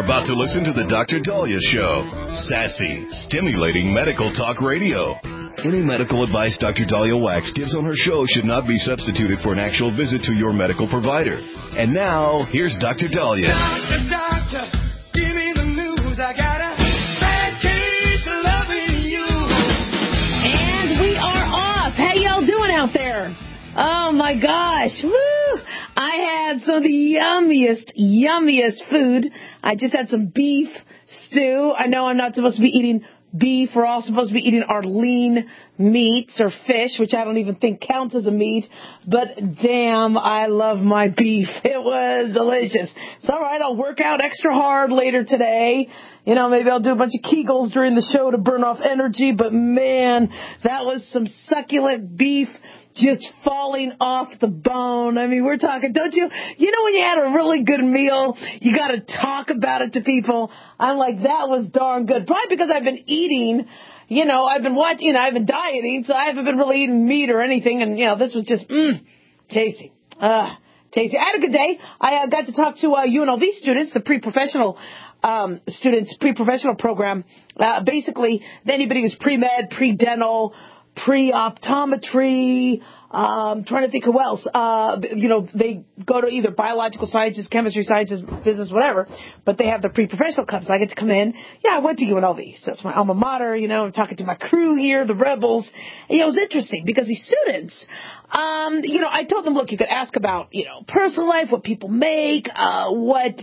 are about to listen to the Dr. Daliah Show. Sassy, stimulating medical talk radio. Any medical advice Dr. Daliah Wax gives on her show should not be substituted for an actual visit to your medical provider. And now, here's Dr. Daliah. Doctor, give me the news. I got a bad case of loving you. And we are off. How y'all doing out there? Oh, my gosh. Woo! I had some of the yummiest food. I just had some beef stew. I know I'm not supposed to be eating beef. We're all supposed to be eating our lean meats or fish, which I don't even think counts as a meat. But damn, I love my beef. It was delicious. It's all right. I'll work out extra hard later today. You know, maybe I'll do a bunch of Kegels during the show to burn off energy. But man, that was some succulent beef just falling off the bone. I mean, we're talking, don't you? You know when you had a really good meal, you got to talk about it to people. I'm like, that was darn good. Probably because I've been eating, you know, I've been watching, I've been dieting, so I haven't been really eating meat or anything. And, you know, this was just, tasty. Tasty. I had a good day. I got to talk to UNLV students, the pre-professional students, pre-professional program. Basically, anybody who's pre-med, pre-dental, pre-optometry, trying to think who else. You know, they go to either biological sciences, chemistry sciences, business, whatever, but they have the pre-professional clubs. So I get to come in. Yeah, I went to UNLV, so it's my alma mater, you know, I'm talking to my crew here, the rebels. And, you know, it was interesting because these students, you know, I told them, look, you could ask about, you know, personal life, what people make, what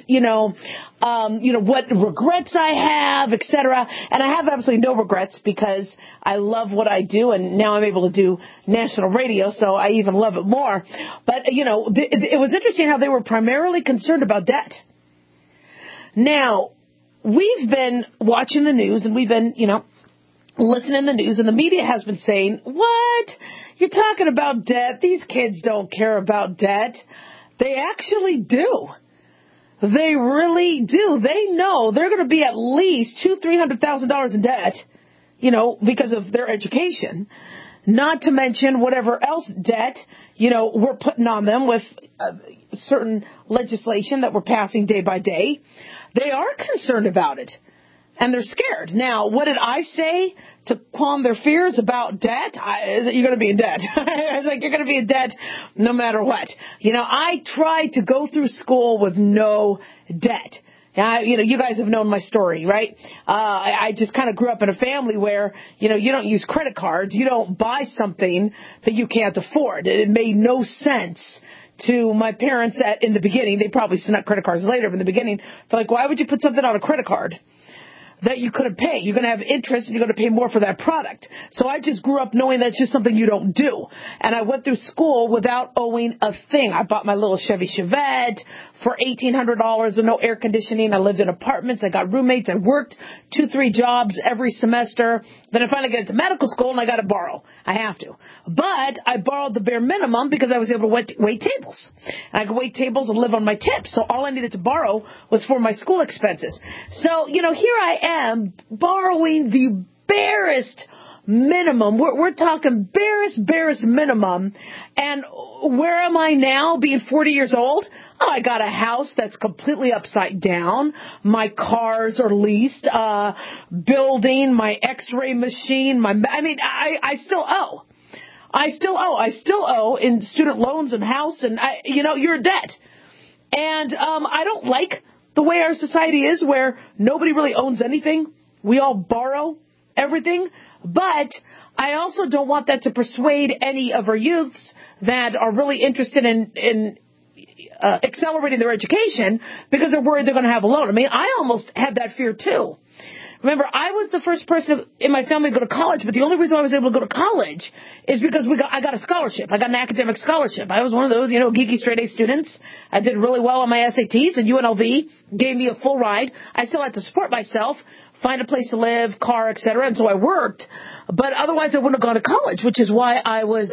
regrets I have, etc. And I have absolutely no regrets because I love what I do, and now I'm able to do national radio, so I even love it more. But, you know, it was interesting how they were primarily concerned about debt. Now, we've been watching the news, and we've been, you know, listening to the news, and the media has been saying, what? You're talking about debt? These kids don't care about debt. They actually do. They really do. They know they're going to be at least $200,000-$300,000 in debt, you know, because of their education. Not to mention whatever else debt, you know, we're putting on them with certain legislation that we're passing day by day. They are concerned about it, and they're scared. Now, what did I say to calm their fears about debt? You're going to be in debt. I was like, you're going to be in debt no matter what. You know, I tried to go through school with no debt. You know, you guys have known my story, right? I just kind of grew up in a family where, you know, you don't use credit cards. You don't buy something that you can't afford. It made no sense to my parents in the beginning. They probably snuck credit cards later, but in the beginning, they're like, why would you put something on a credit card that you couldn't pay? You're going to have interest and you're going to pay more for that product. So I just grew up knowing that's just something you don't do. And I went through school without owing a thing. I bought my little Chevy Chevette for $1,800 with no air conditioning. I lived in apartments. I got roommates. I worked 2-3 jobs every semester. Then I finally got into medical school and I got to borrow. I have to. But I borrowed the bare minimum because I was able to wait tables. And I could wait tables and live on my tips. So all I needed to borrow was for my school expenses. So, you know, here I am borrowing the barest minimum. We're talking barest minimum. And where am I now being 40 years old? Oh, I got a house that's completely upside down. My cars are leased. Building, my x-ray machine. I still owe. I still owe in student loans and house, and you're in debt. And I don't like the way our society is, where nobody really owns anything. We all borrow everything. But I also don't want that to persuade any of our youths that are really interested in accelerating their education because they're worried they're going to have a loan. I mean, I almost had that fear too. Remember, I was the first person in my family to go to college, but the only reason I was able to go to college is because I got a scholarship. I got an academic scholarship. I was one of those, geeky straight-A students. I did really well on my SATs, and UNLV gave me a full ride. I still had to support myself, find a place to live, car, etc., and so I worked. But otherwise, I wouldn't have gone to college, which is why I was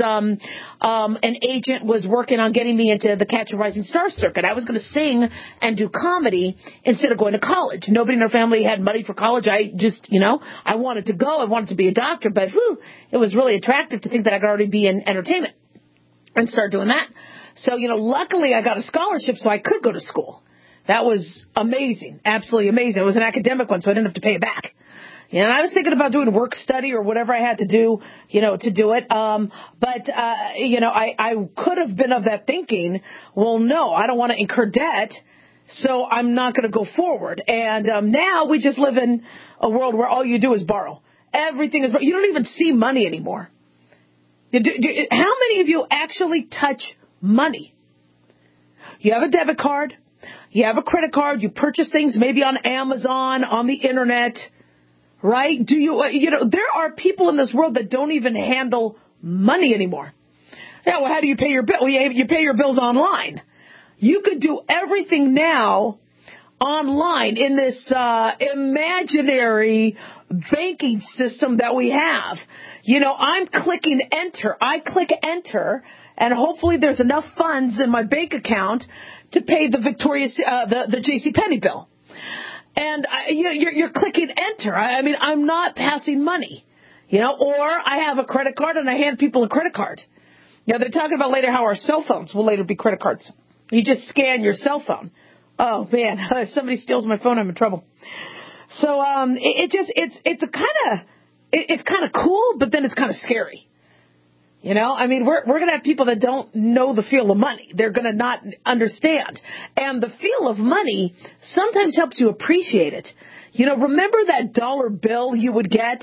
an agent was working on getting me into the Catch a Rising Star circuit. I was going to sing and do comedy instead of going to college. Nobody in our family had money for college. I just, I wanted to go. I wanted to be a doctor, but it was really attractive to think that I could already be in entertainment and start doing that. So, luckily I got a scholarship so I could go to school. That was amazing, absolutely amazing. It was an academic one, so I didn't have to pay it back. You know, and I was thinking about doing work study or whatever I had to do, to do it. But I could have been of that thinking, well, no, I don't want to incur debt, so I'm not going to go forward. And now we just live in a world where all you do is borrow. Everything is, you don't even see money anymore. How many of you actually touch money? You have a debit card, you have a credit card, you purchase things maybe on Amazon, on the internet. Right? There are people in this world that don't even handle money anymore. Yeah, well, how do you pay your bill? Well, you pay your bills online. You could do everything now online in this imaginary banking system that we have. I'm clicking enter. I click enter, and hopefully there's enough funds in my bank account to pay the the JCPenney bill. And you're clicking enter. I'm not passing money, or I have a credit card and I hand people a credit card. They're talking about later how our cell phones will later be credit cards. You just scan your cell phone. Oh man, if somebody steals my phone, I'm in trouble. So, it's kind of cool, but then it's kind of scary. We're going to have people that don't know the feel of money. They're going to not understand. And the feel of money sometimes helps you appreciate it. Remember that dollar bill you would get?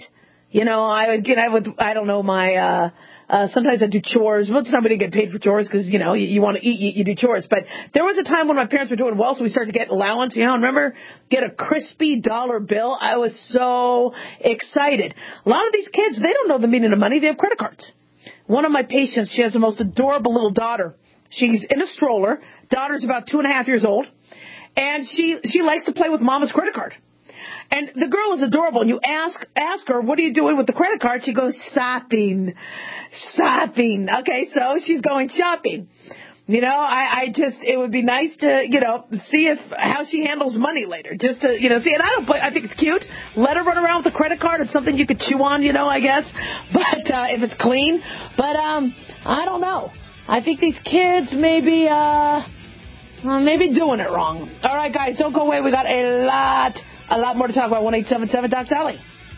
Sometimes I do chores. Most of the time we didn't get paid for chores because, you want to eat, you do chores. But there was a time when my parents were doing well, so we started to get allowance, remember? Get a crispy dollar bill. I was so excited. A lot of these kids, they don't know the meaning of money. They have credit cards. One of my patients, she has the most adorable little daughter. She's in a stroller. Daughter's about 2.5 years old. And she likes to play with mama's credit card. And the girl is adorable. And you ask her, what are you doing with the credit card? She goes, shopping. Okay, so she's going shopping. It would be nice to, see how she handles money later. Just to, see, and I think it's cute. Let her run around with a credit card. It's something you could chew on, I guess. But, if it's clean. But, I don't know. I think these kids maybe doing it wrong. All right, guys, don't go away. We got a lot more to talk about. 1-877-Doc-Sally.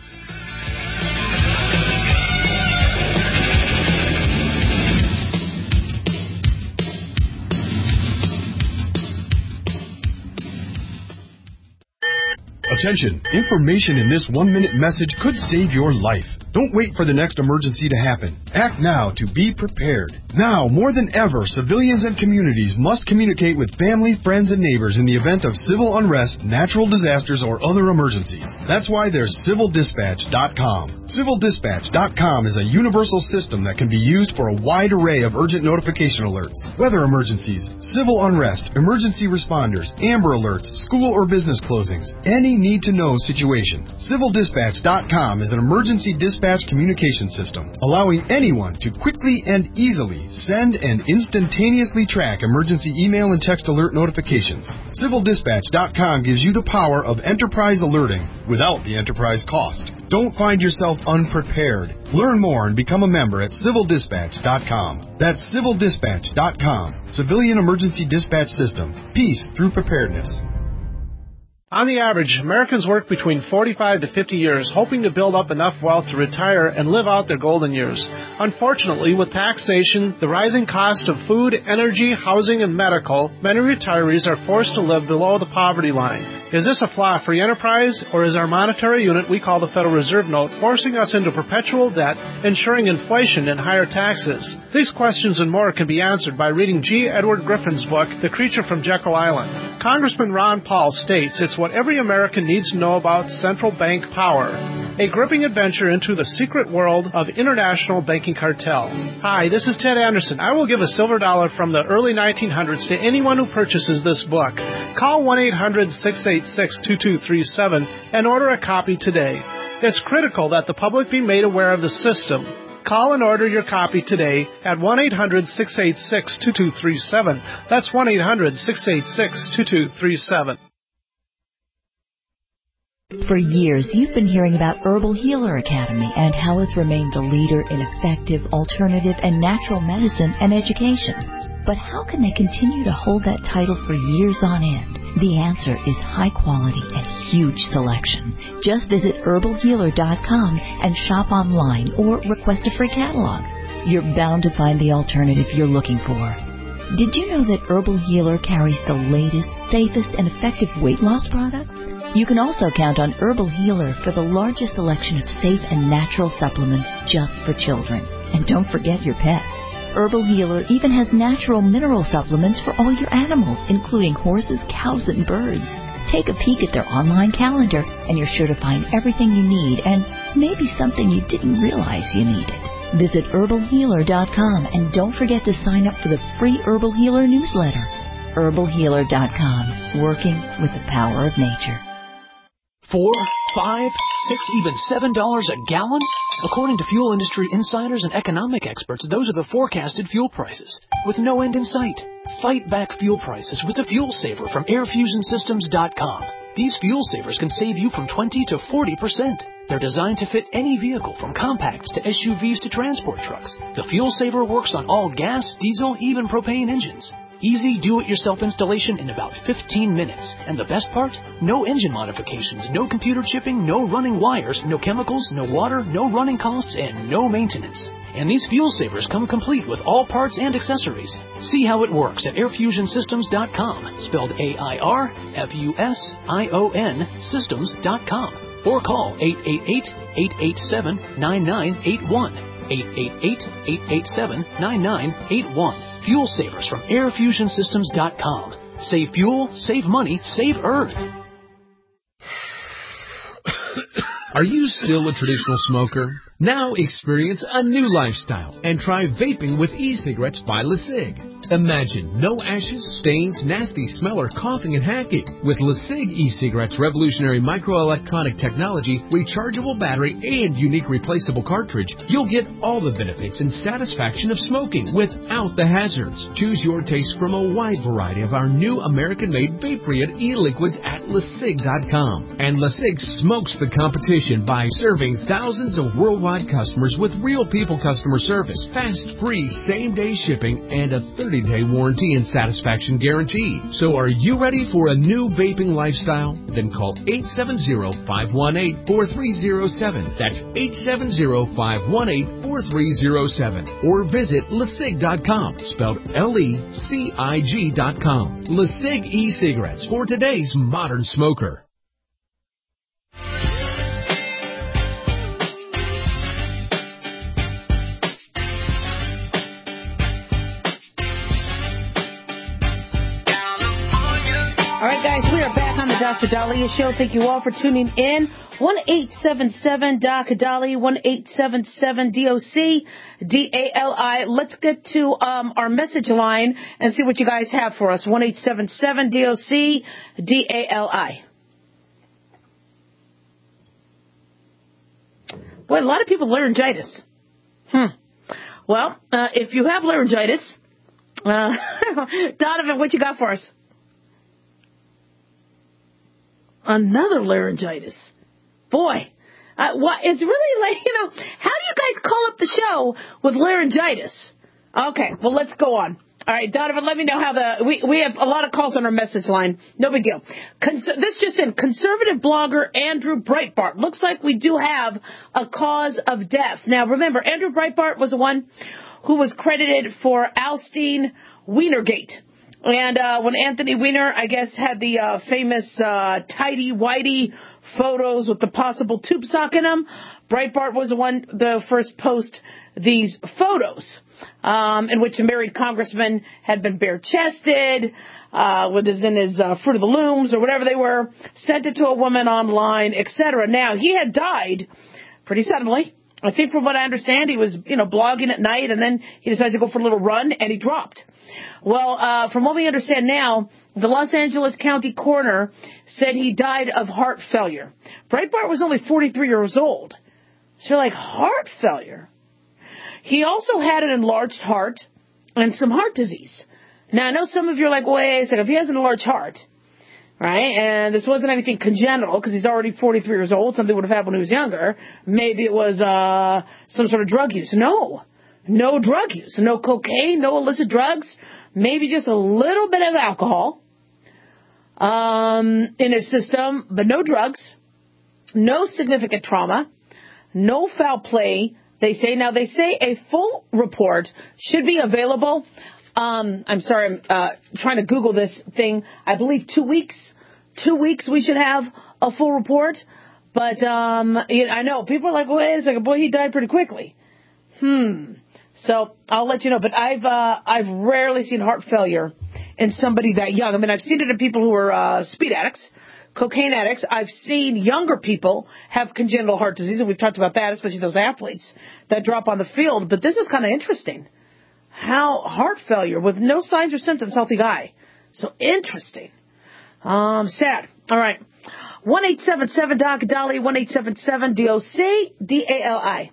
Attention, information in this 1-minute message could save your life. Don't wait for the next emergency to happen. Act now to be prepared. Now, more than ever, civilians and communities must communicate with family, friends, and neighbors in the event of civil unrest, natural disasters, or other emergencies. That's why there's CivilDispatch.com. CivilDispatch.com is a universal system that can be used for a wide array of urgent notification alerts. Weather emergencies, civil unrest, emergency responders, Amber Alerts, school or business closings, any need-to-know situation. CivilDispatch.com is an emergency dispatch communication system, allowing anyone to quickly and easily send and instantaneously track emergency email and text alert notifications. CivilDispatch.com gives you the power of enterprise alerting without the enterprise cost. Don't find yourself unprepared. Learn more and become a member at CivilDispatch.com. That's CivilDispatch.com. Civilian Emergency Dispatch System. Peace through preparedness. On the average, Americans work between 45 to 50 years, hoping to build up enough wealth to retire and live out their golden years. Unfortunately, with taxation, the rising cost of food, energy, housing, and medical, many retirees are forced to live below the poverty line. Is this a flaw free enterprise, or is our monetary unit we call the Federal Reserve Note forcing us into perpetual debt, ensuring inflation and higher taxes? These questions and more can be answered by reading G. Edward Griffin's book, The Creature from Jekyll Island. Congressman Ron Paul states it's what every American needs to know about central bank power. A gripping adventure into the secret world of international banking cartel. Hi, this is Ted Anderson. I will give a silver dollar from the early 1900s to anyone who purchases this book. Call 1-800-686-2237 and order a copy today. It's critical that the public be made aware of the system. Call and order your copy today at 1-800-686-2237. That's 1-800-686-2237. For years, you've been hearing about Herbal Healer Academy and how it's remained the leader in effective, alternative, and natural medicine and education. But how can they continue to hold that title for years on end? The answer is high quality and huge selection. Just visit herbalhealer.com and shop online or request a free catalog. You're bound to find the alternative you're looking for. Did you know that Herbal Healer carries the latest, safest, and effective weight loss products? You can also count on Herbal Healer for the largest selection of safe and natural supplements just for children. And don't forget your pets. Herbal Healer even has natural mineral supplements for all your animals, including horses, cows, and birds. Take a peek at their online calendar, and you're sure to find everything you need and maybe something you didn't realize you needed. Visit herbalhealer.com and don't forget to sign up for the free Herbal Healer newsletter. herbalhealer.com, working with the power of nature. $4, $5, $6, even $7 a gallon? According to fuel industry insiders and economic experts, those are the forecasted fuel prices, with no end in sight. Fight back fuel prices with the Fuel Saver from AirFusionSystems.com. These fuel savers can save you from 20 to 40%. They're designed to fit any vehicle, from compacts to SUVs to transport trucks. The Fuel Saver works on all gas, diesel, even propane engines. Easy do-it-yourself installation in about 15 minutes. And the best part? No engine modifications, no computer chipping, no running wires, no chemicals, no water, no running costs, and no maintenance. And these fuel savers come complete with all parts and accessories. See how it works at airfusionsystems.com, spelled AIRFUSION systems.com, or call 888-887-9981. 888-887-9981. Fuel savers from airfusionsystems.com. Save fuel, save money, save Earth. Are you still a traditional smoker? Now experience a new lifestyle and try vaping with e-cigarettes by LeSig. Imagine no ashes, stains, nasty smell, or coughing and hacking. With LeSig e-cigarettes' revolutionary microelectronic technology, rechargeable battery, and unique replaceable cartridge, you'll get all the benefits and satisfaction of smoking without the hazards. Choose your taste from a wide variety of our new American-made Vaporead e-liquids at LeSig.com. And LeSig smokes the competition by serving thousands of worldwide customers with real people customer service, fast, free, same-day shipping, and a 30-day warranty and satisfaction guarantee. So are you ready for a new vaping lifestyle? Then call 870-518-4307. That's 870-518-4307. Or visit LeSig.com, spelled LECIG.com. LeSig e-cigarettes for today's modern smoker. All right, guys, we are back on the Dr. Daliah Show. Thank you all for tuning in. 1-877-DOC-DALI, 1-877-DOC-DALI. Let's get to our message line and see what you guys have for us. 1-877-DOC-DALI. Boy, a lot of people laryngitis. Well, if you have laryngitis, Donovan, what you got for us? Another laryngitis. Boy, it's really like, how do you guys call up the show with laryngitis? Okay, well, let's go on. All right, Donovan, let me know how we have a lot of calls on our message line. No big deal. This just in, conservative blogger Andrew Breitbart. Looks like we do have a cause of death. Now, remember, Andrew Breitbart was the one who was credited for ousting Wienergate. And when Anthony Weiner, I guess, had the famous tighty-whitey photos with the possible tube sock in them, Breitbart was the first post these photos, in which a married congressman had been bare-chested, in his Fruit of the Looms or whatever they were, sent it to a woman online, etc. Now, he had died pretty suddenly. I think from what I understand, he was, blogging at night, and then he decided to go for a little run, and he dropped. Well, from what we understand now, the Los Angeles County coroner said he died of heart failure. Breitbart was only 43 years old. So you're like, heart failure? He also had an enlarged heart and some heart disease. Now, I know some of you are like, wait a second, if he has an enlarged heart, right, and this wasn't anything congenital because he's already 43 years old, something would have happened when he was younger, maybe it was some sort of drug use. No drug use, no cocaine, no illicit drugs, maybe just a little bit of alcohol. in his system, but no drugs, no significant trauma, no foul play. They say a full report should be available. I'm sorry, I'm trying to Google this thing. I believe 2 weeks. 2 weeks we should have a full report. But I know people are like, wait a second, boy, he died pretty quickly. So I'll let you know. But I've rarely seen heart failure in somebody that young. I mean, I've seen it in people who are speed addicts, cocaine addicts. I've seen younger people have congenital heart disease, and we've talked about that, especially those athletes that drop on the field. But this is kind of interesting. How heart failure with no signs or symptoms, healthy guy. So interesting. Sad. All right. 1-877-DOC-DALI, 1-877-DOC-DALI.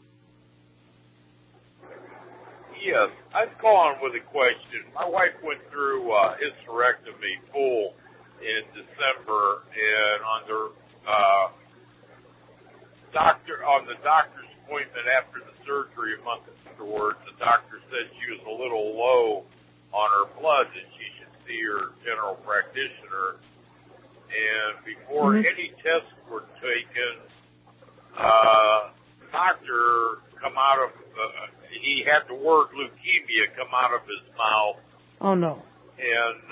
Yes, I'm calling with a question. My wife went through hysterectomy full in December, and on the doctor's appointment after the surgery a month afterwards, the doctor said she was a little low on her blood and she should see her general practitioner. And before any tests were taken, doctor come out of he had the word leukemia come out of his mouth. Oh no! And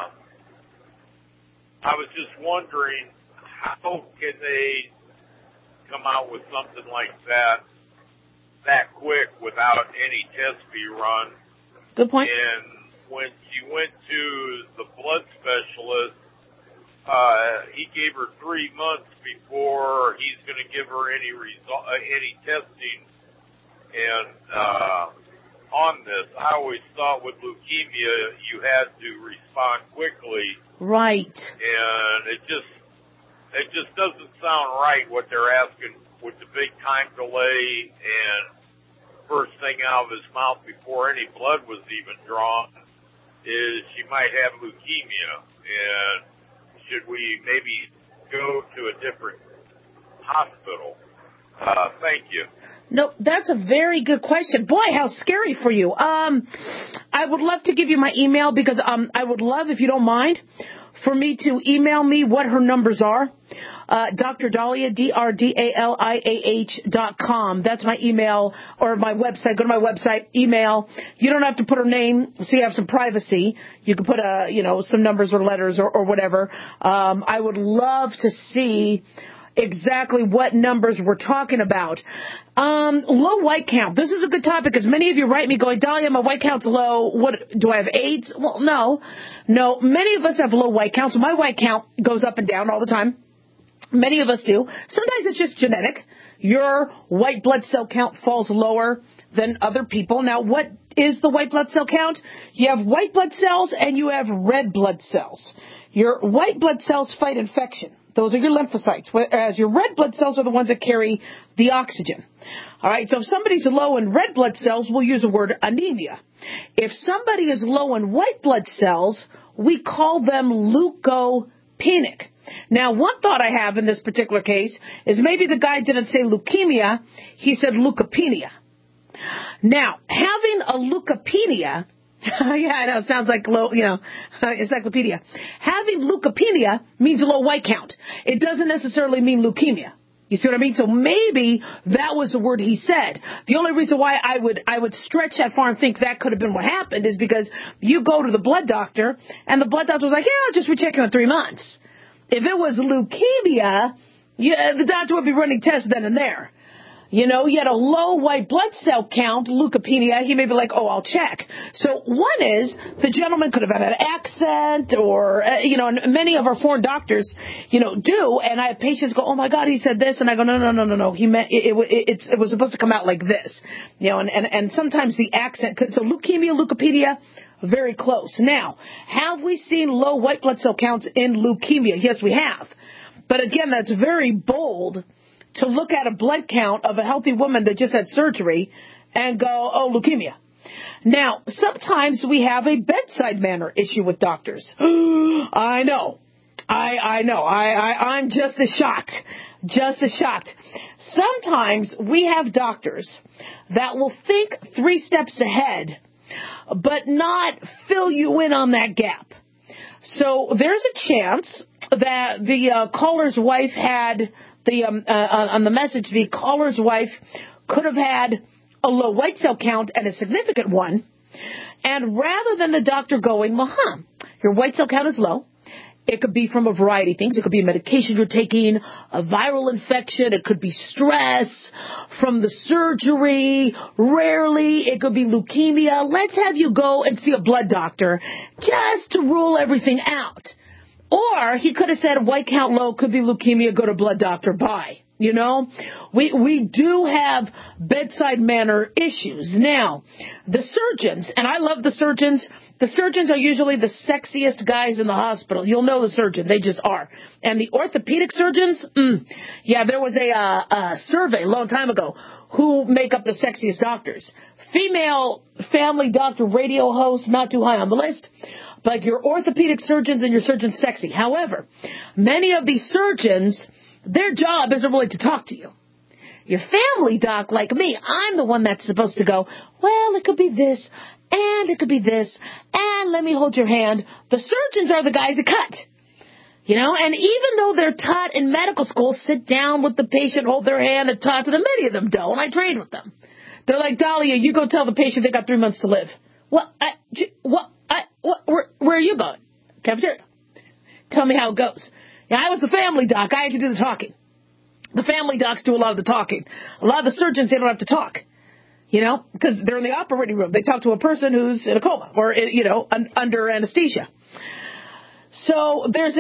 I was just wondering, how can they come out with something like that quick without any tests be run? Good point. And when she went to the blood specialist, he gave her 3 months before he's going to give her any testing. And on this, I always thought with leukemia you had to respond quickly. Right. And it just doesn't sound right what they're asking with the big time delay and first thing out of his mouth before any blood was even drawn is she might have leukemia. And should we maybe go to a different hospital? Thank you. No, that's a very good question. Boy, how scary for you. I would love to give you my email because I would love, if you don't mind, for me to email me what her numbers are. Dr. Daliah, DrDaliah.com. That's my email or my website. Go to my website, email. You don't have to put her name, so you have some privacy. You can put some numbers or letters or whatever. I would love to see exactly what numbers we're talking about. Low white count. This is a good topic because many of you write me going, Daliah, my white count's low. What, do I have AIDS? Well, no. Many of us have low white counts. So my white count goes up and down all the time. Many of us do. Sometimes it's just genetic. Your white blood cell count falls lower than other people. Now, what is the white blood cell count? You have white blood cells and you have red blood cells. Your white blood cells fight infection. Those are your lymphocytes, whereas your red blood cells are the ones that carry the oxygen. All right, so if somebody's low in red blood cells, we'll use the word anemia. If somebody is low in white blood cells, we call them leukopenic. Now, one thought I have in this particular case is maybe the guy didn't say leukemia, he said leukopenia. Now, having a leukopenia, yeah, I know, it sounds like low, encyclopedia. Having leukopenia means low white count. It doesn't necessarily mean leukemia. You see what I mean? So maybe that was the word he said. The only reason why I would stretch that far and think that could have been what happened is because you go to the blood doctor and the blood doctor was like, yeah, I'll just recheck you in 3 months. If it was leukemia, the doctor would be running tests then and there. You had a low white blood cell count, leukopenia, he may be like, oh, I'll check. So one is the gentleman could have had an accent or, and many of our foreign doctors, do. And I have patients go, oh, my God, he said this. And I go, no. He meant it was supposed to come out like this. And sometimes the accent could. So leukemia, leukopenia, very close. Now, have we seen low white blood cell counts in leukemia? Yes, we have. But again, that's very bold to look at a blood count of a healthy woman that just had surgery and go, oh, leukemia. Now, sometimes we have a bedside manner issue with doctors. I know. I know. I'm just as shocked. Just as shocked. Sometimes we have doctors that will think 3 steps ahead, but not fill you in on that gap. So there's a chance that the caller's wife had on the message, the caller's wife could have had a low white cell count and a significant one. And rather than the doctor going, well, your white cell count is low. It could be from a variety of things. It could be a medication you're taking, a viral infection. It could be stress from the surgery. Rarely, it could be leukemia. Let's have you go and see a blood doctor just to rule everything out. Or he could have said white count low, could be leukemia, go to blood doctor, bye. You know, we do have bedside manner issues. Now, the surgeons, and I love the surgeons are usually the sexiest guys in the hospital. You'll know the surgeon. They just are. And the orthopedic surgeons, there was a survey a long time ago who make up the sexiest doctors. Female family doctor radio host, not too high on the list. But your orthopedic surgeons and your surgeons sexy. However, many of these surgeons, their job isn't really to talk to you. Your family doc, like me, I'm the one that's supposed to go, well, it could be this, and it could be this, and let me hold your hand. The surgeons are the guys that cut. You know, and even though they're taught in medical school, sit down with the patient, hold their hand, and talk to them, many of them don't. I trained with them. They're like, Dahlia, you go tell the patient they got 3 months to live. Where are you going? Cafeteria. Tell me how it goes. Now, I was the family doc. I had to do the talking. The family docs do a lot of the talking. A lot of the surgeons, they don't have to talk. You know, because they're in the operating room. They talk to a person who's in a coma or, you know, under anesthesia. So there's,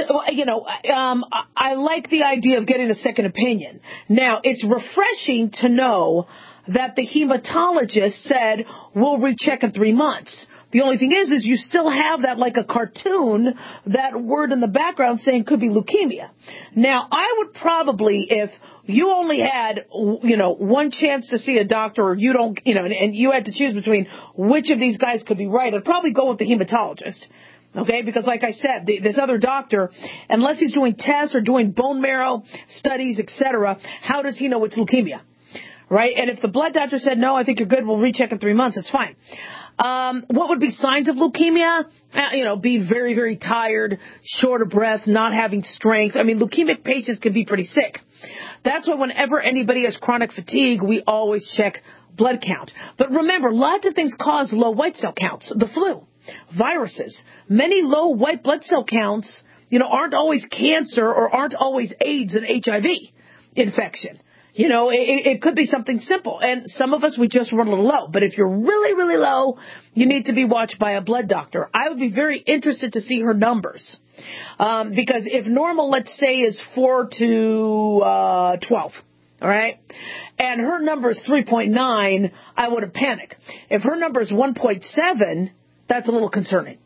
I like the idea of getting a second opinion. Now, it's refreshing to know that the hematologist said, we'll recheck in 3 months. The only thing is you still have that like a cartoon, that word in the background saying could be leukemia. Now, I would probably, if you only had, one chance to see a doctor or you don't, and you had to choose between which of these guys could be right, I'd probably go with the hematologist. Okay, because like I said, this other doctor, unless he's doing tests or doing bone marrow studies, etc., how does he know it's leukemia? Right? And if the blood doctor said, no, I think you're good, we'll recheck in 3 months, it's fine. What would be signs of leukemia? Being very, very tired, short of breath, not having strength. I mean, leukemic patients can be pretty sick. That's why whenever anybody has chronic fatigue, we always check blood count. But remember, lots of things cause low white cell counts. The flu, viruses. Many low white blood cell counts, aren't always cancer or aren't always AIDS and HIV infection. It could be something simple. And some of us, we just run a little low. But if you're really, really low, you need to be watched by a blood doctor. I would be very interested to see her numbers. Because if normal, let's say, is 4 to 12, all right, and her number is 3.9, I would have panicked. If her number is 1.7, that's a little concerning.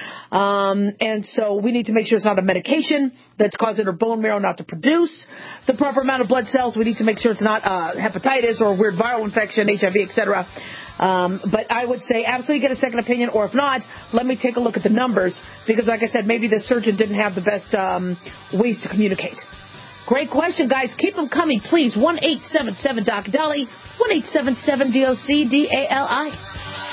And so we need to make sure it's not a medication that's causing her bone marrow not to produce the proper amount of blood cells. We need to make sure it's not hepatitis or a weird viral infection, HIV, etc. But I would say absolutely get a second opinion, or if not, let me take a look at the numbers, because like I said, maybe the surgeon didn't have the best ways to communicate. Great question, guys. Keep them coming, please. 1-877-DOC-DALI, 1-877-DOC-DALI.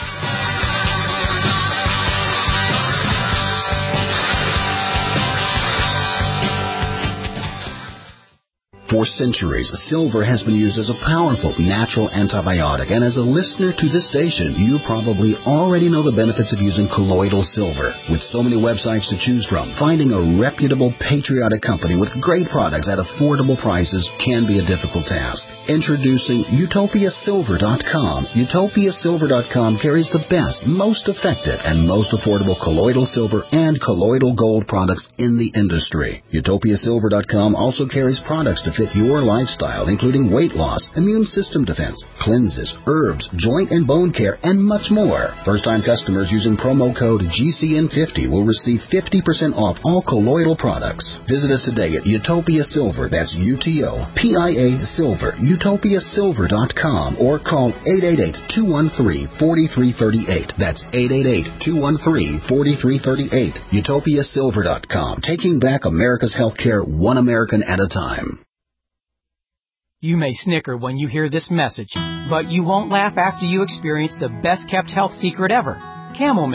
For centuries, silver has been used as a powerful natural antibiotic, and as a listener to this station, you probably already know the benefits of using colloidal silver. With so many websites to choose from, finding a reputable, patriotic company with great products at affordable prices can be a difficult task. Introducing UtopiaSilver.com. UtopiaSilver.com carries the best, most effective, and most affordable colloidal silver and colloidal gold products in the industry. UtopiaSilver.com also carries products to fit your lifestyle, including weight loss, immune system defense, cleanses, herbs, joint and bone care, and much more. First-time customers using promo code GCN50 will receive 50% off all colloidal products. Visit us today at Utopia Silver, that's UTOPIA Silver, UtopiaSilver.com, or call 888-213-4338. That's 888-213-4338. UtopiaSilver.com, taking back America's healthcare one American at a time. You may snicker when you hear this message, but you won't laugh after you experience the best-kept health secret ever, Camel Milk.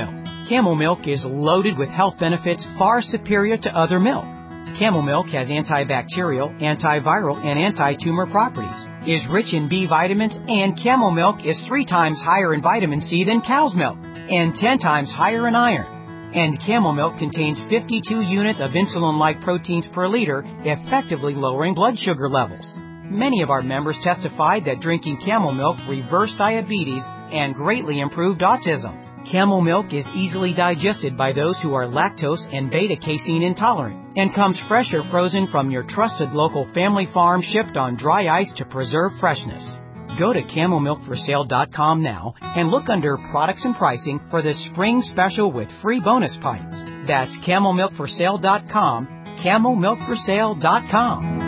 Camel milk is loaded with health benefits far superior to other milk. Camel milk has antibacterial, antiviral, and anti-tumor properties, is rich in B vitamins, and camel milk is 3 times higher in vitamin C than cow's milk, and 10 times higher in iron. And camel milk contains 52 units of insulin-like proteins per liter, effectively lowering blood sugar levels. Many of our members testified that drinking camel milk reversed diabetes and greatly improved autism. Camel milk is easily digested by those who are lactose and beta-casein intolerant and comes fresh or frozen from your trusted local family farm, shipped on dry ice to preserve freshness. Go to CamelMilkForSale.com now and look under Products and Pricing for the spring special with free bonus pints. That's CamelMilkForSale.com, CamelMilkForSale.com.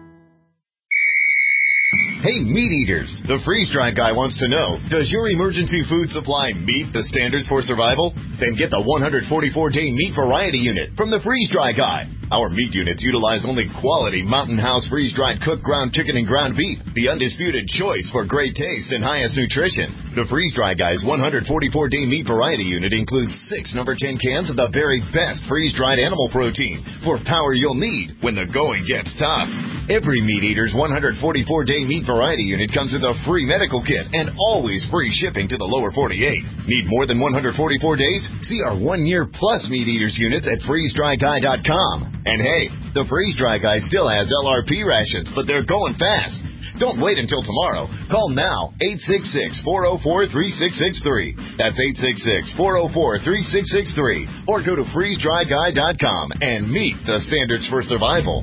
Hey, meat eaters, the freeze-dry guy wants to know, does your emergency food supply meet the standards for survival? Then get the 144-day meat variety unit from the freeze-dry guy. Our meat units utilize only quality Mountain House freeze-dried cooked ground chicken and ground beef, the undisputed choice for great taste and highest nutrition. The freeze-dry guy's 144-day meat variety unit includes 6 number 10 cans of the very best freeze-dried animal protein for power you'll need when the going gets tough. Every meat eater's 144-day meat variety unit comes with a free medical kit and always free shipping to the lower 48. Need more than 144 days? See our 1-year plus meat eaters units at freezedryguy.com. And hey, the freeze-dry guy still has LRP rations, but they're going fast. Don't wait until tomorrow. Call now, 866-404-3663. That's 866-404-3663. Or go to freezedryguy.com and meet the standards for survival.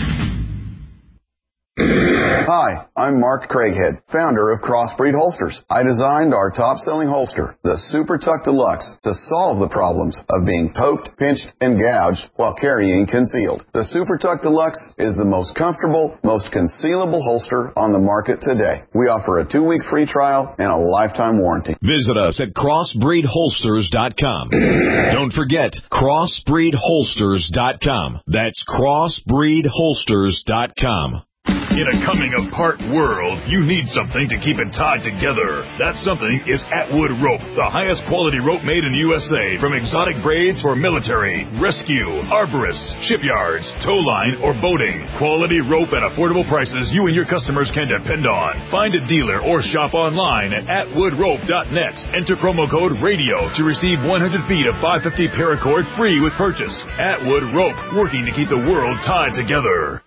Hi, I'm Mark Craighead, founder of Crossbreed Holsters. I designed our top-selling holster, the Super Tuck Deluxe, to solve the problems of being poked, pinched, and gouged while carrying concealed. The Super Tuck Deluxe is the most comfortable, most concealable holster on the market today. We offer a 2-week free trial and a lifetime warranty. Visit us at crossbreedholsters.com. Don't forget, crossbreedholsters.com. That's crossbreedholsters.com. In a coming-apart world, you need something to keep it tied together. That something is Atwood Rope, the highest quality rope made in the USA, from exotic braids for military, rescue, arborists, shipyards, tow line, or boating. Quality rope at affordable prices you and your customers can depend on. Find a dealer or shop online at atwoodrope.net. Enter promo code RADIO to receive 100 feet of 550 paracord free with purchase. Atwood Rope, working to keep the world tied together.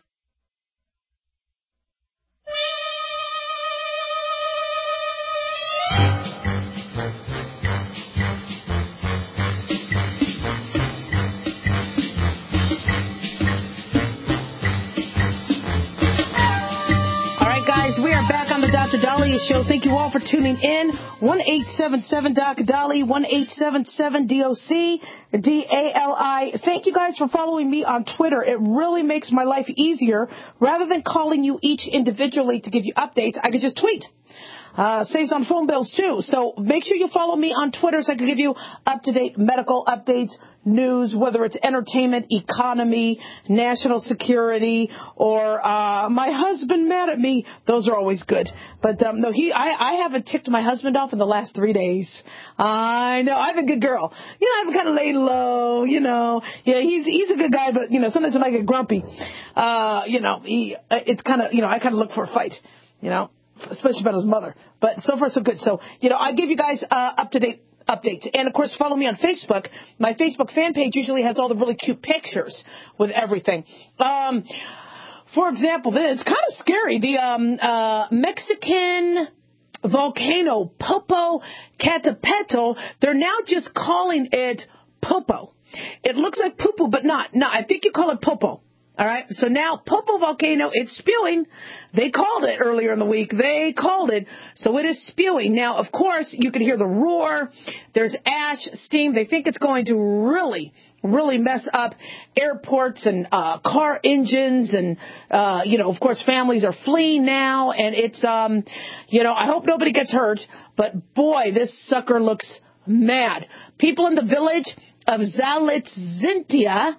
Dr. Dahlia Show. Thank you all for tuning in. 1-877-Dr. 1-877-DOC-DALI. Thank you guys for following me on Twitter. It really makes my life easier. Rather than calling you each individually to give you updates, I could just tweet. Saves on phone bills, too. So make sure you follow me on Twitter so I can give you up-to-date medical updates, news, whether it's entertainment, economy, national security, or my husband mad at me. Those are always good. But no, I haven't ticked my husband off in the last 3 days. I know. I'm a good girl. You know, I'm kind of laid low, you know. Yeah, he's a good guy, but, you know, sometimes when I get grumpy, you know, it's kind of, you know, I kind of look for a fight, you know, especially about his mother. But so far, so good. So, you know, I give you guys up-to-date updates. And, of course, follow me on Facebook. My Facebook fan page usually has all the really cute pictures with everything. For example, it's kind of scary. The Mexican volcano Popocatépetl, they're now just calling it Popo. It looks like poo-poo, but not. No, I think you call it Popo. All right, so now Popo volcano, it's spewing. They called it earlier in the week. They called it, so it is spewing. Now, of course, you can hear the roar. There's ash, steam. They think it's going to really, really mess up airports and car engines. And, you know, of course, families are fleeing now. And it's, you know, I hope nobody gets hurt. But, boy, this sucker looks mad. People in the village of Zalitzintia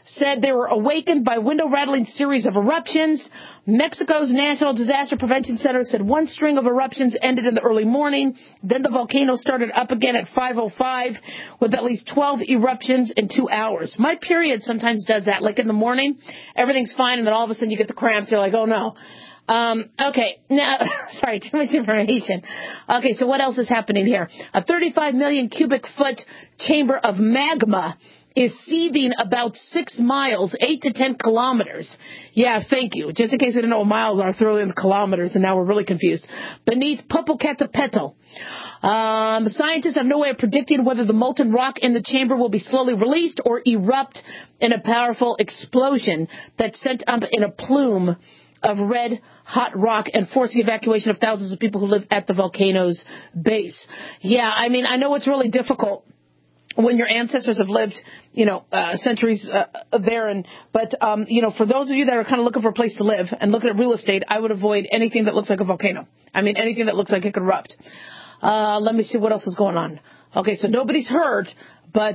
said they were awakened by window-rattling series of eruptions. Mexico's National Disaster Prevention Center said one string of eruptions ended in the early morning. Then the volcano started up again at 5:05 with at least 12 eruptions in 2 hours. My period sometimes does that. Like in the morning, everything's fine, and then all of a sudden you get the cramps. You're like, oh, no. Okay, now, sorry, too much information. Okay, so what else is happening here? A 35 million cubic foot chamber of magma is seething about 6 miles, 8 to 10 kilometers. Yeah, thank you. Just in case you don't know what miles are, throw in the kilometers, and now we're really confused. Beneath Popocatépetl. Scientists have no way of predicting whether the molten rock in the chamber will be slowly released or erupt in a powerful explosion that's sent up in a plume of red hot rock and force the evacuation of thousands of people who live at the volcano's base. Yeah, I mean, I know it's really difficult when your ancestors have lived, centuries there. But for those of you that are kind of looking for a place to live and looking at real estate, I would avoid anything that looks like a volcano. I mean, anything that looks like it could erupt. Let me see what else is going on. Okay, so nobody's hurt, but,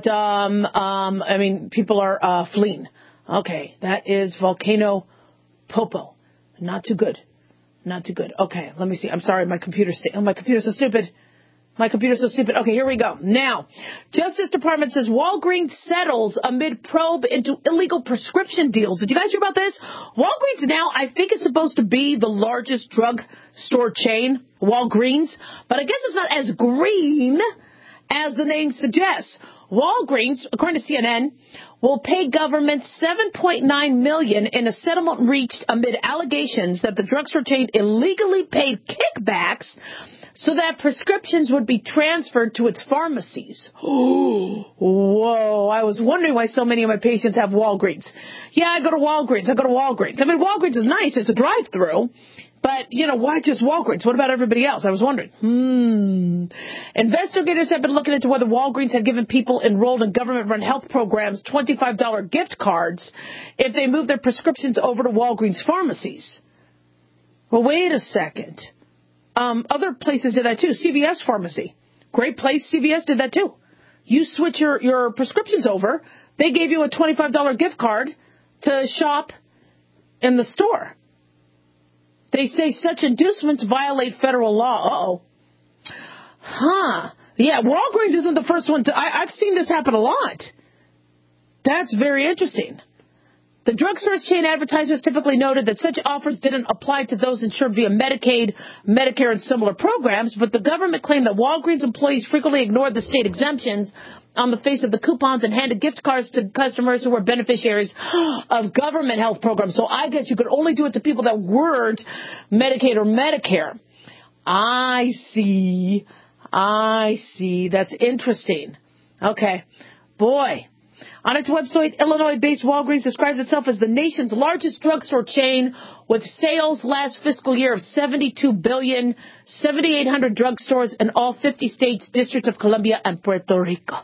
people are fleeing. Okay, that is Volcano Popo. Not too good. Not too good. Okay, let me see. I'm sorry, my computer's so stupid. Okay, here we go. Now, Justice Department says Walgreens settles amid probe into illegal prescription deals. Did you guys hear about this? Walgreens now, I think, is supposed to be the largest drug store chain, Walgreens, but I guess it's not as green as the name suggests. Walgreens, according to CNN, will pay government $7.9 million in a settlement reached amid allegations that the drugstore chain illegally paid kickbacks so that prescriptions would be transferred to its pharmacies. Whoa, I was wondering why so many of my patients have Walgreens. Yeah, I go to Walgreens. I mean, Walgreens is nice. It's a drive-through. But, why just Walgreens? What about everybody else? I was wondering. Investigators have been looking into whether Walgreens had given people enrolled in government-run health programs $25 gift cards if they moved their prescriptions over to Walgreens pharmacies. Well, wait a second. Other places did that too. CVS Pharmacy. Great place. CVS did that too. You switch your prescriptions over. They gave you a $25 gift card to shop in the store. They say such inducements violate federal law. Uh-oh. Yeah, Walgreens isn't the first one I've seen this happen a lot. That's very interesting. The drugstore's chain advertisers typically noted that such offers didn't apply to those insured via Medicaid, Medicare, and similar programs, but the government claimed that Walgreens employees frequently ignored the state exemptions on the face of the coupons and handed gift cards to customers who were beneficiaries of government health programs. So I guess you could only do it to people that weren't Medicaid or Medicare. I see. That's interesting. Okay. Boy. On its website, Illinois-based Walgreens describes itself as the nation's largest drugstore chain with sales last fiscal year of $72 billion, 7,800 drugstores in all 50 states, District of Columbia, and Puerto Rico.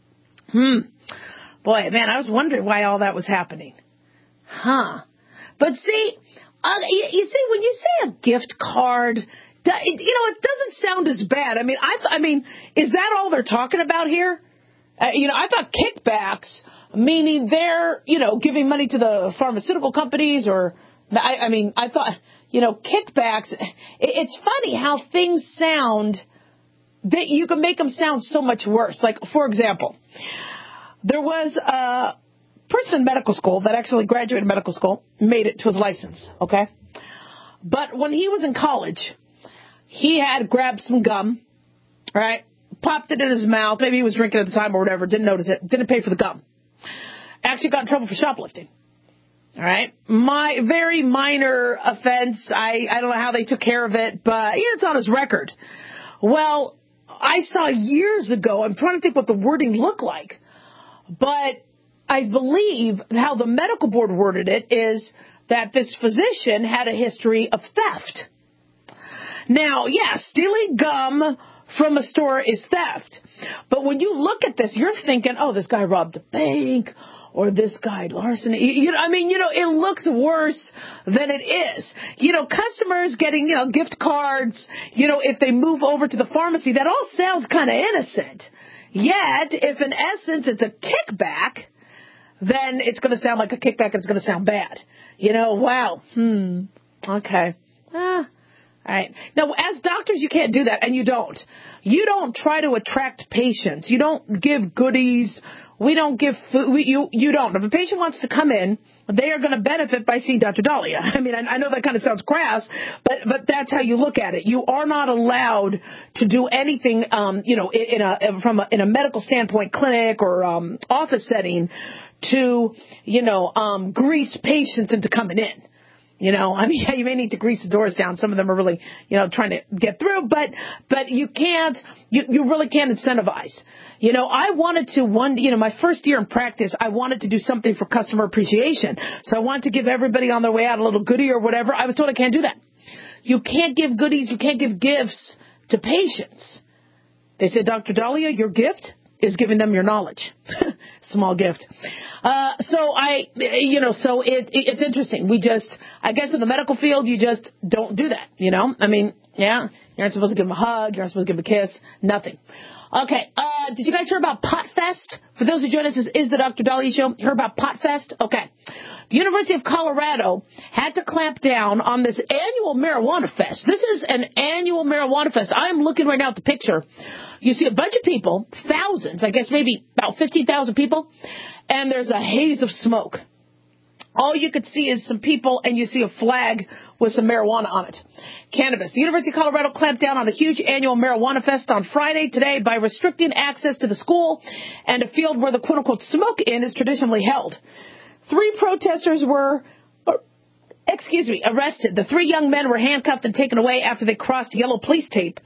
Boy, man, I was wondering why all that was happening. But see, you see, when you say a gift card, it doesn't sound as bad. I mean, is that all they're talking about here? I thought kickbacks, meaning they're, giving money to the pharmaceutical companies I thought, kickbacks. It's funny how things sound that you can make them sound so much worse. Like, for example, there was a person in medical school that actually graduated medical school, made it to his license, okay? But when he was in college, he had grabbed some gum, right? Popped it in his mouth. Maybe he was drinking at the time or whatever. Didn't notice it. Didn't pay for the gum. Actually got in trouble for shoplifting. All right. My very minor offense. I don't know how they took care of it, but it's on his record. Well, I saw years ago, I'm trying to think what the wording looked like, but I believe how the medical board worded it is that this physician had a history of theft. Now, stealing gum from a store is theft. But when you look at this, you're thinking, oh, this guy robbed a bank or this guy larceny. It looks worse than it is. Customers getting, gift cards, if they move over to the pharmacy, that all sounds kind of innocent. Yet, if in essence it's a kickback, then it's going to sound like a kickback and it's going to sound bad. Wow. Okay. All right. Now, as doctors, you can't do that, and you don't. You don't try to attract patients. You don't give goodies. We don't give food. You don't. If a patient wants to come in, they are going to benefit by seeing Dr. Daliah. I mean, I know that kind of sounds crass, but that's how you look at it. You are not allowed to do anything, in a medical standpoint, clinic or office setting, to grease patients into coming in. You may need to grease the doors down. Some of them are really, trying to get through, but you can't, you really can't incentivize. I wanted to my first year in practice, I wanted to do something for customer appreciation. So I wanted to give everybody on their way out a little goodie or whatever. I was told I can't do that. You can't give goodies. You can't give gifts to patients. They said, Dr. Daliah, your gift is giving them your knowledge. Small gift. So it's interesting. I guess in the medical field, you just don't do that, I mean, yeah, you're not supposed to give them a hug. You're not supposed to give them a kiss. Nothing. Okay. Did you guys hear about PotFest? For those who join us, this is the Dr. Daliah Show. Heard about PotFest? Okay. The University of Colorado had to clamp down on this annual marijuana fest. This is an annual marijuana fest. I'm looking right now at the picture. You see a bunch of people, thousands, I guess maybe about 15,000 people, and there's a haze of smoke. All you could see is some people, and you see a flag with some marijuana on it. Cannabis. The University of Colorado clamped down on a huge annual marijuana fest on Friday today by restricting access to the school and a field where the quote-unquote smoke-in is traditionally held. 3 protesters were arrested. The 3 young men were handcuffed and taken away after they crossed yellow police tape.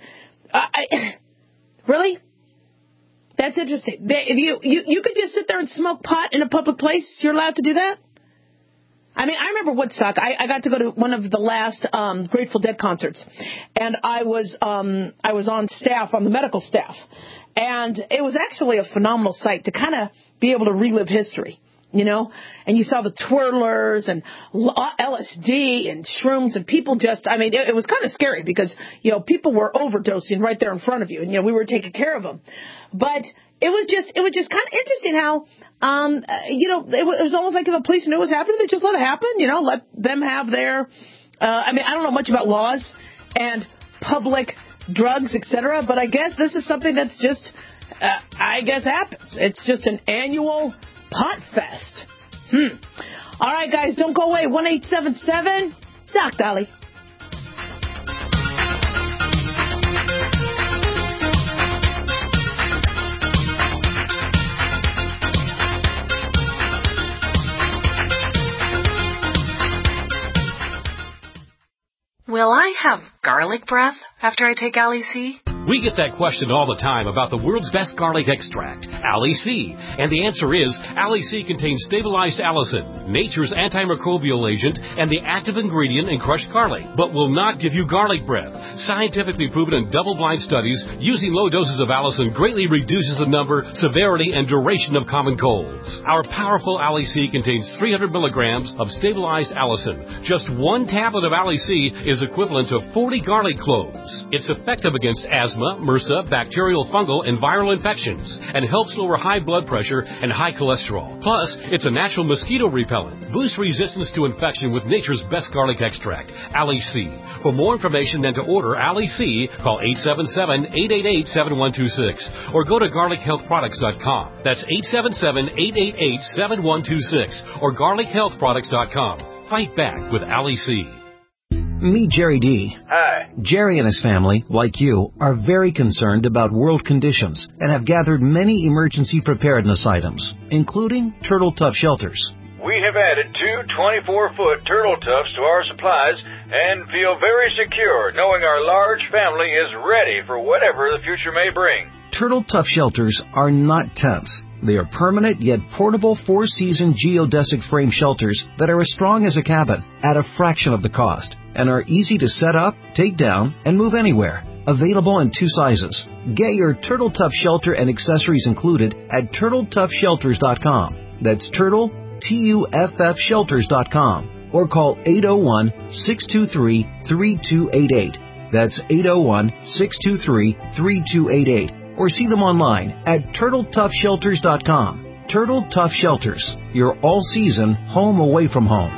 Really? That's interesting. You could just sit there and smoke pot in a public place? You're allowed to do that? I mean, I remember Woodstock. I got to go to one of the last Grateful Dead concerts, and I was on staff, on the medical staff, and it was actually a phenomenal sight to kind of be able to relive history, and you saw the twirlers and LSD and shrooms and people it was kind of scary because, people were overdosing right there in front of you, and, we were taking care of them. But it was just kind of interesting how, it was almost like if the police knew what was happening, they just let it happen, let them have their, I don't know much about laws and public drugs, etc., but I guess this is something that's just, happens. It's just an annual pot fest. All right, guys, don't go away. 1-877 Doc Dolly. Will I have garlic breath after I take Ali C? We get that question all the time about the world's best garlic extract, Ali C. And the answer is, Ali C contains stabilized allicin, nature's antimicrobial agent, and the active ingredient in crushed garlic, but will not give you garlic breath. Scientifically proven in double-blind studies, using low doses of allicin greatly reduces the number, severity, and duration of common colds. Our powerful Ali C contains 300 milligrams of stabilized allicin. Just 1 tablet of Ali C is equivalent to 40 garlic cloves. It's effective against asthma, MRSA, bacterial, fungal, and viral infections, and helps lower high blood pressure and high cholesterol. Plus, it's a natural mosquito repellent. Boost resistance to infection with nature's best garlic extract, Ali C. For more information and to order Ali C, call 877-888-7126 or go to garlichealthproducts.com. That's 877-888-7126 or garlichealthproducts.com. Fight back with Ali C. Meet Jerry D. Hi. Jerry and his family, like you, are very concerned about world conditions and have gathered many emergency preparedness items, including turtle tough shelters. We have added 2 24-foot turtle tufts to our supplies and feel very secure knowing our large family is ready for whatever the future may bring. Turtle Tough shelters are not tents. They are permanent yet portable 4-season geodesic frame shelters that are as strong as a cabin at a fraction of the cost and are easy to set up, take down, and move anywhere. Available in 2 sizes. Get your Turtle Tough shelter and accessories included at TurtleToughShelters.com. That's Turtle, TUFF Shelters.com. Or call 801-623-3288. That's 801-623-3288. Or see them online at TurtleToughShelters.com. Turtle Tough Shelters, your all-season home away from home.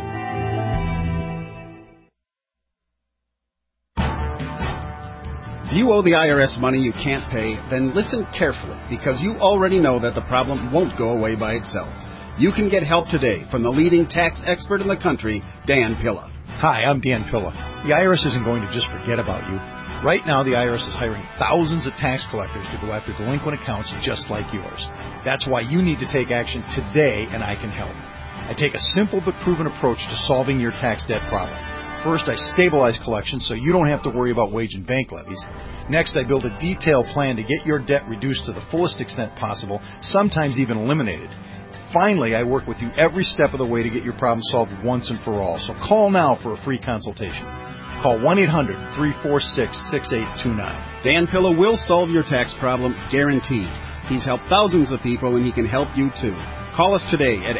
If you owe the IRS money you can't pay, then listen carefully, because you already know that the problem won't go away by itself. You can get help today from the leading tax expert in the country, Dan Pilla. Hi, I'm Dan Pilla. The IRS isn't going to just forget about you. Right now, the IRS is hiring thousands of tax collectors to go after delinquent accounts just like yours. That's why you need to take action today, and I can help. I take a simple but proven approach to solving your tax debt problem. First, I stabilize collections so you don't have to worry about wage and bank levies. Next, I build a detailed plan to get your debt reduced to the fullest extent possible, sometimes even eliminated. Finally, I work with you every step of the way to get your problem solved once and for all. So call now for a free consultation. Call 1-800-346-6829. Dan Pilla will solve your tax problem, guaranteed. He's helped thousands of people, and he can help you too. Call us today at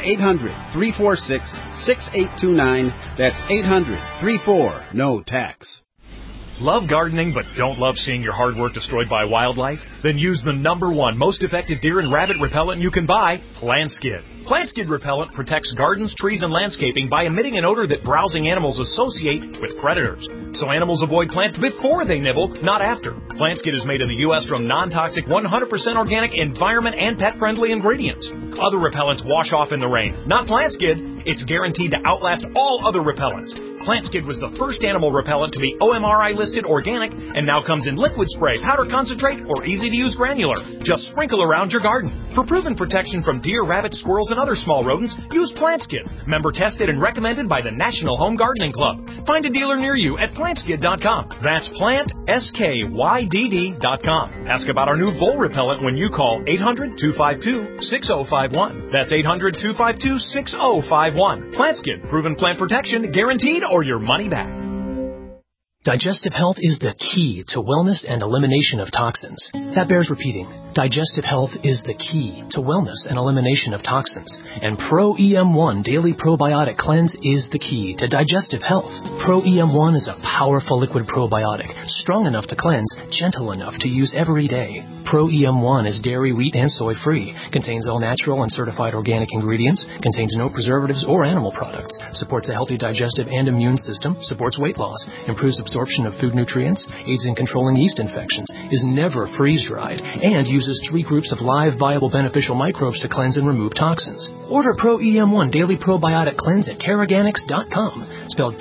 800-346-6829. That's 800-34-NO-TAX. Love gardening but don't love seeing your hard work destroyed by wildlife? Then use the #1 most effective deer and rabbit repellent you can buy, PlantSkid. PlantSkid repellent protects gardens, trees, and landscaping by emitting an odor that browsing animals associate with predators. So animals avoid plants before they nibble, not after. PlantSkid is made in the U.S. from non-toxic, 100% organic, environment, and pet-friendly ingredients. Other repellents wash off in the rain. Not PlantSkid. It's guaranteed to outlast all other repellents. PlantSkid was the first animal repellent to be OMRI listed organic and now comes in liquid spray, powder concentrate, or easy-to-use granular. Just sprinkle around your garden. For proven protection from deer, rabbits, squirrels, and other small rodents, use PlantSkid. Member tested and recommended by the National Home Gardening Club. Find a dealer near you at plantskid.com. That's PlantSkydd.com. Ask about our new vole repellent when you call 800-252-6051. That's 800-252-6051. PlantSkid. Proven plant protection, guaranteed, or your money back. Digestive health is the key to wellness and elimination of toxins. That bears repeating. Digestive health is the key to wellness and elimination of toxins. And Pro-EM1 Daily Probiotic Cleanse is the key to digestive health. Pro-EM1 is a powerful liquid probiotic, strong enough to cleanse, gentle enough to use every day. Pro-EM1 is dairy, wheat, and soy-free, contains all natural and certified organic ingredients, contains no preservatives or animal products, supports a healthy digestive and immune system, supports weight loss, improves absorption of food nutrients, aids in controlling yeast infections, is never freeze-dried, and uses 3 groups of live, viable, beneficial microbes to cleanse and remove toxins. Order Pro-EM1 Daily Probiotic Cleanse at Teraganix.com, spelled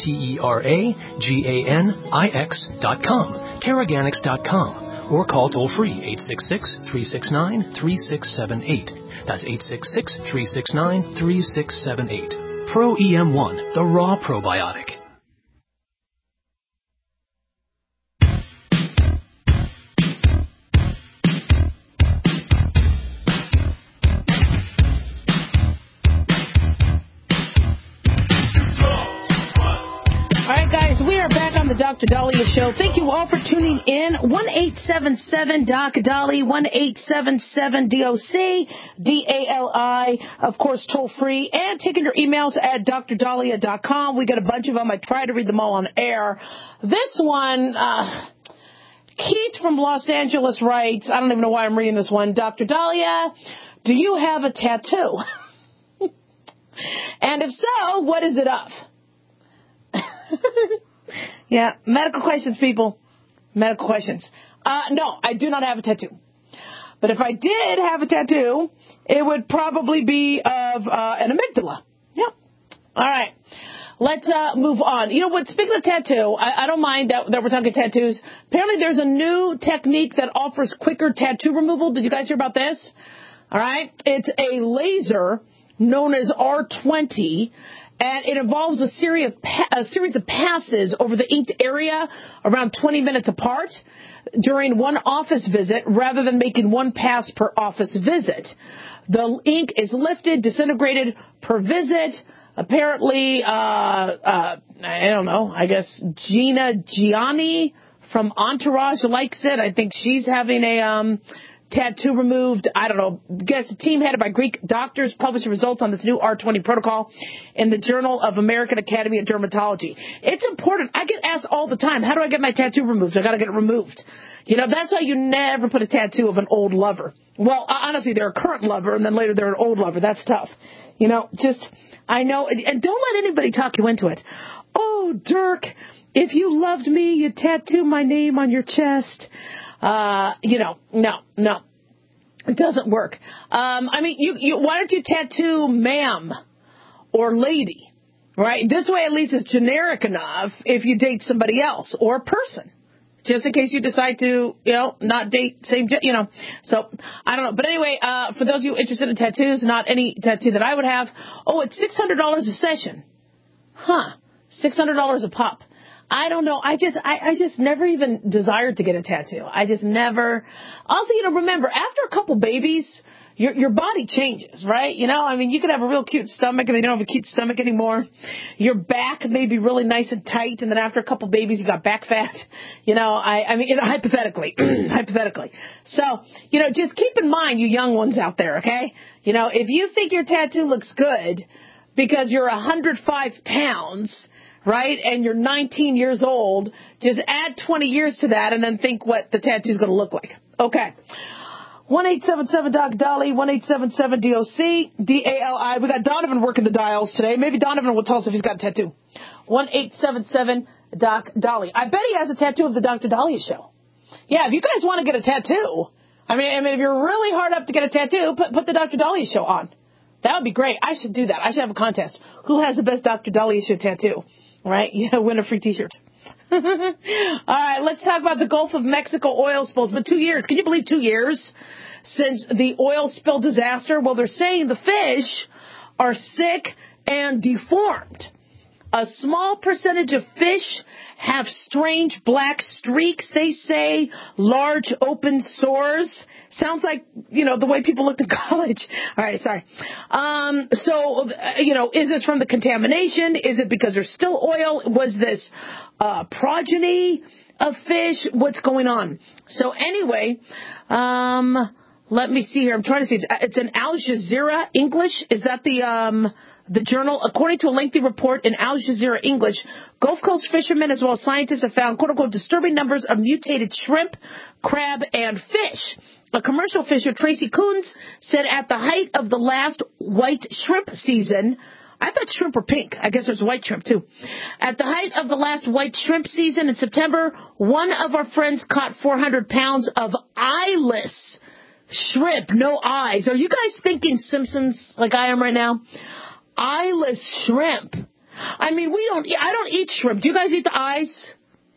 Teraganix.com, Teraganix.com, or call toll-free 866-369-3678. That's 866-369-3678. Pro-EM1, the raw probiotic. The Dr. Dahlia Show. Thank you all for tuning in. 1-877-DOC-DALI, 1-877-DOC-DALI. Of course, toll free. And taking your emails at drdahlia.com. We got a bunch of them. I try to read them all on air. This one, Keith from Los Angeles writes, I don't even know why I'm reading this one. Dr. Dahlia, do you have a tattoo? And if so, what is it of? Yeah, medical questions, people. Medical questions. No, I do not have a tattoo. But if I did have a tattoo, it would probably be of an amygdala. Yeah. All right. Let's move on. You know what? Speaking of tattoo, I don't mind that we're talking tattoos. Apparently there's a new technique that offers quicker tattoo removal. Did you guys hear about this? All right. It's a laser known as R20. And it involves a series of passes over the inked area around 20 minutes apart during one office visit rather than making one pass per office visit. The ink is lifted, disintegrated per visit. Apparently, I don't know, I guess Gina Gianni from Entourage likes it. I think she's having a tattoo removed. I don't know. Guess a team headed by Greek doctors published results on this new R20 protocol in the Journal of American Academy of Dermatology. It's important. I get asked all the time, how do I get my tattoo removed? I got to get it removed. You know, that's why you never put a tattoo of an old lover. Well, honestly, they're a current lover, and then later they're an old lover. That's tough. You know, just, I know, and don't let anybody talk you into it. Oh, Dirk, if you loved me, you'd tattoo my name on your chest. You know, no. It doesn't work. I mean, you why don't you tattoo ma'am or lady, right? This way at least it's generic enough if you date somebody else or person. Just in case you decide to, you know, not date same, you know. So, I don't know. But anyway, for those of you interested in tattoos, not any tattoo that I would have, it's $600 a session. Huh. $600 a pop. I don't know. I just never even desired to get a tattoo. I just never. Also, you know, remember, after a couple babies, your body changes, right? You know, I mean, you could have a real cute stomach and they don't have a cute stomach anymore. Your back may be really nice and tight, and then after a couple babies, you got back fat. You know, I mean, you know, hypothetically. So, you know, just keep in mind, you young ones out there, okay? You know, if you think your tattoo looks good because you're 105 pounds, right, and you're 19 years old, just add 20 years to that and then think what the tattoo's going to look like. Okay. 1-877-DOC-DOLLY, 1-877-DOC-DALI. We got Donovan working the dials today. Maybe Donovan will tell us if he's got a tattoo. 1-877-DOC-DOLLY. I bet he has a tattoo of the Dr. Dahlia show. Yeah, if you guys want to get a tattoo, I mean, if you're really hard up to get a tattoo, put the Dr. Dahlia show on. That would be great. I should do that. I should have a contest. Who has the best Dr. Dahlia show tattoo? Right? Yeah, win a free t-shirt. All right, let's talk about the Gulf of Mexico oil spills. But 2 years. Can you believe 2 years since the oil spill disaster? Well, they're saying the fish are sick and deformed. A small percentage of fish have strange black streaks, they say, large open sores. Sounds like, you know, the way people looked in college. All right, sorry. So, you know, is this from the contamination? Is it because there's still oil? Was this progeny of fish? What's going on? So anyway, let me see here. I'm trying to see. It's in Al Jazeera English. Is that the journal? According to a lengthy report in Al Jazeera English, Gulf Coast fishermen as well as scientists have found, quote-unquote, disturbing numbers of mutated shrimp, crab, and fish. A commercial fisher, Tracy Coons, said at the height of the last white shrimp season, I thought shrimp were pink. I guess there's white shrimp, too. At the height of the last white shrimp season in September, one of our friends caught 400 pounds of eyeless shrimp, no eyes. Are you guys thinking Simpsons like I am right now? Eyeless shrimp. I mean, I don't eat shrimp. Do you guys eat the eyes?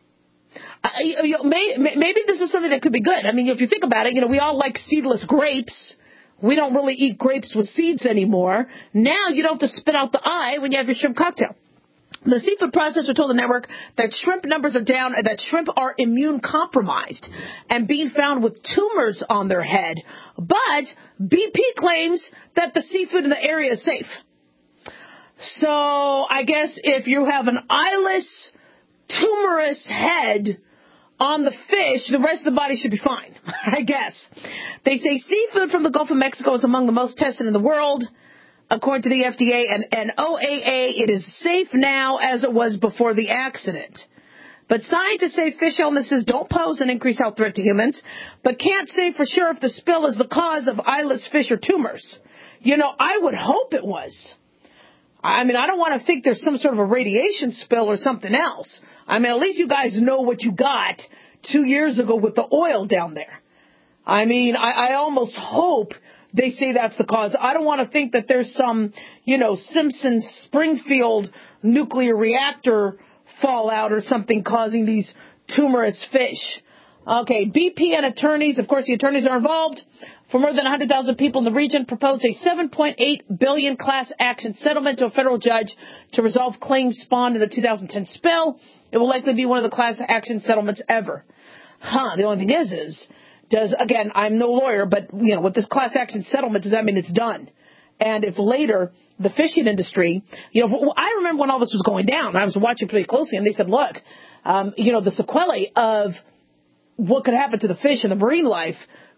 Maybe this is something that could be good. I mean, if you think about it, you know, we all like seedless grapes. We don't really eat grapes with seeds anymore. Now you don't have to spit out the eye when you have your shrimp cocktail. The seafood processor told the network that shrimp numbers are down and that shrimp are immune compromised and being found with tumors on their head. But BP claims that the seafood in the area is safe. So I guess if you have an eyeless, tumorous head on the fish, the rest of the body should be fine, I guess. They say seafood from the Gulf of Mexico is among the most tested in the world. According to the FDA and OAA, it is safe now as it was before the accident. But scientists say fish illnesses don't pose an increased health threat to humans, but can't say for sure if the spill is the cause of eyeless fish or tumors. You know, I would hope it was. I mean, I don't want to think there's some sort of a radiation spill or something else. I mean, at least you guys know what you got 2 years ago with the oil down there. I mean, I almost hope they say that's the cause. I don't want to think that there's some, you know, Simpson Springfield nuclear reactor fallout or something causing these tumorous fish. Okay, BP and attorneys, of course the attorneys are involved, for more than 100,000 people in the region, proposed a $7.8 billion class action settlement to a federal judge to resolve claims spawned in the 2010 spill. It will likely be one of the class action settlements ever. The only thing is, again, I'm no lawyer, but, you know, with this class action settlement, does that mean it's done? And if later the fishing industry, you know, I remember when all this was going down, I was watching pretty closely, and they said, look, you know, the sequelae of what could happen to the fish and the marine life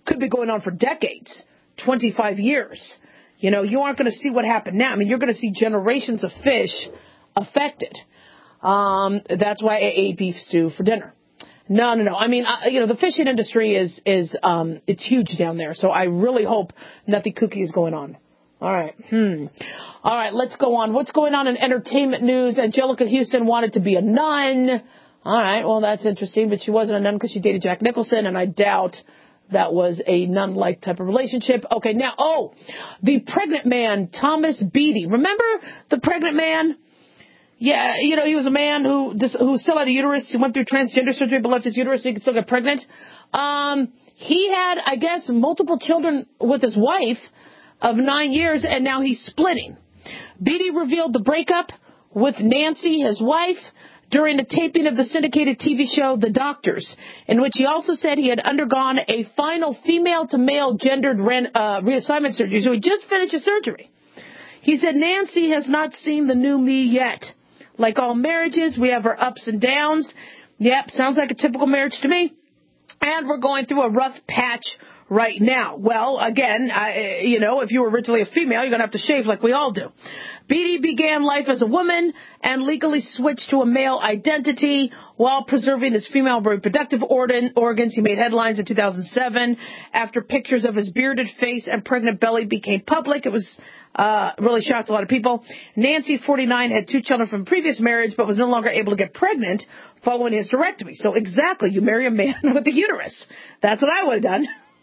could be going on for decades, 25 years. You know, you aren't going to see what happened now. I mean, you're going to see generations of fish affected. That's why I ate beef stew for dinner. No. I mean, the fishing industry is it's huge down there. So I really hope nothing kooky is going on. All right. All right, let's go on. What's going on in entertainment news? Angelica Houston wanted to be a nun. All right, well, that's interesting, but she wasn't a nun because she dated Jack Nicholson, and I doubt that was a nun-like type of relationship. Okay, now, the pregnant man, Thomas Beatty. Remember the pregnant man? Yeah, he was a man who still had a uterus. He went through transgender surgery but left his uterus so he could still get pregnant. He had, I guess, multiple children with his wife of 9 years, and now he's splitting. Beatty revealed the breakup with Nancy, his wife, during the taping of the syndicated TV show The Doctors, in which he also said he had undergone a final female-to-male gendered reassignment surgery. So he just finished his surgery. He said, Nancy has not seen the new me yet. Like all marriages, we have our ups and downs. Yep, sounds like a typical marriage to me. And we're going through a rough patch right now. Well, again, if you were originally a female, you're going to have to shave like we all do. Beatty began life as a woman and legally switched to a male identity while preserving his female reproductive organs. He made headlines in 2007 after pictures of his bearded face and pregnant belly became public. It was really shocked a lot of people. Nancy, 49, had 2 children from previous marriage but was no longer able to get pregnant following his hysterectomy. So exactly, you marry a man with a uterus. That's what I would have done.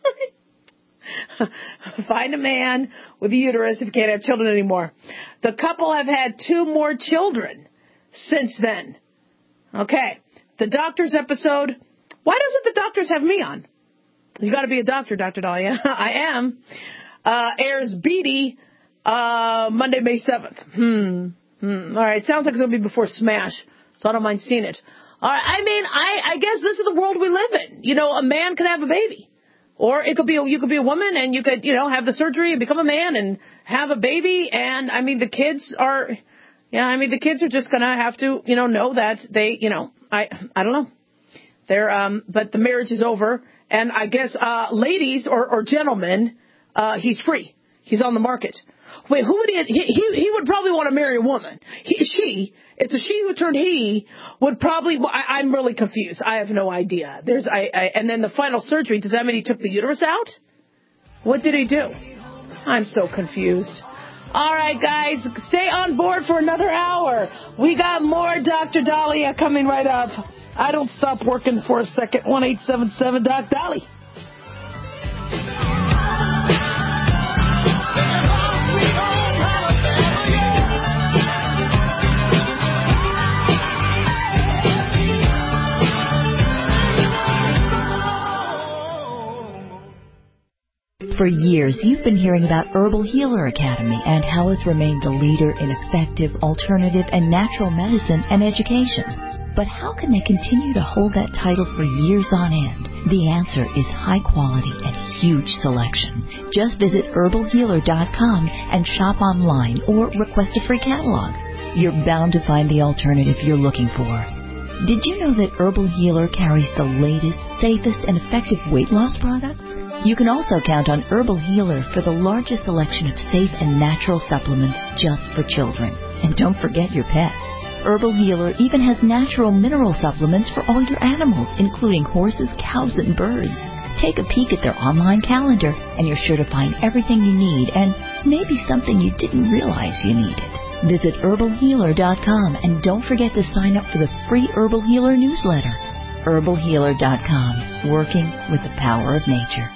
Find a man with a uterus if you can't have children anymore. The couple have had 2 more children since then. Okay. The Doctors episode. Why doesn't the Doctors have me on? You got to be a doctor, Dr. Dahlia. I am. Airs Beatty Monday, May 7th. All right. Sounds like it's going to be before Smash, so I don't mind seeing it. All right. I mean, I guess this is the world we live in. A man can have a baby. Or you could be a woman and you could, have the surgery and become a man and have a baby. And I mean, the kids are just going to have to, know that they, I don't know. But the marriage is over. And I guess, ladies or gentlemen, he's free. He's on the market. Wait, who would he would probably want to marry a woman. It's a she who turned he would probably, I'm really confused. I have no idea. And then the final surgery, does that mean he took the uterus out? What did he do? I'm so confused. All right, guys, stay on board for another hour. We got more Dr. Dahlia coming right up. I don't stop working for a second. 1-877 Doc Dolly. For years, you've been hearing about Herbal Healer Academy and how it's remained the leader in effective, alternative, and natural medicine and education. But how can they continue to hold that title for years on end? The answer is high quality and huge selection. Just visit herbalhealer.com and shop online or request a free catalog. You're bound to find the alternative you're looking for. Did you know that Herbal Healer carries the latest, safest, and effective weight loss products? You can also count on Herbal Healer for the largest selection of safe and natural supplements just for children. And don't forget your pets. Herbal Healer even has natural mineral supplements for all your animals, including horses, cows, and birds. Take a peek at their online calendar, and you're sure to find everything you need and maybe something you didn't realize you needed. Visit herbalhealer.com and don't forget to sign up for the free Herbal Healer newsletter. herbalhealer.com, working with the power of nature.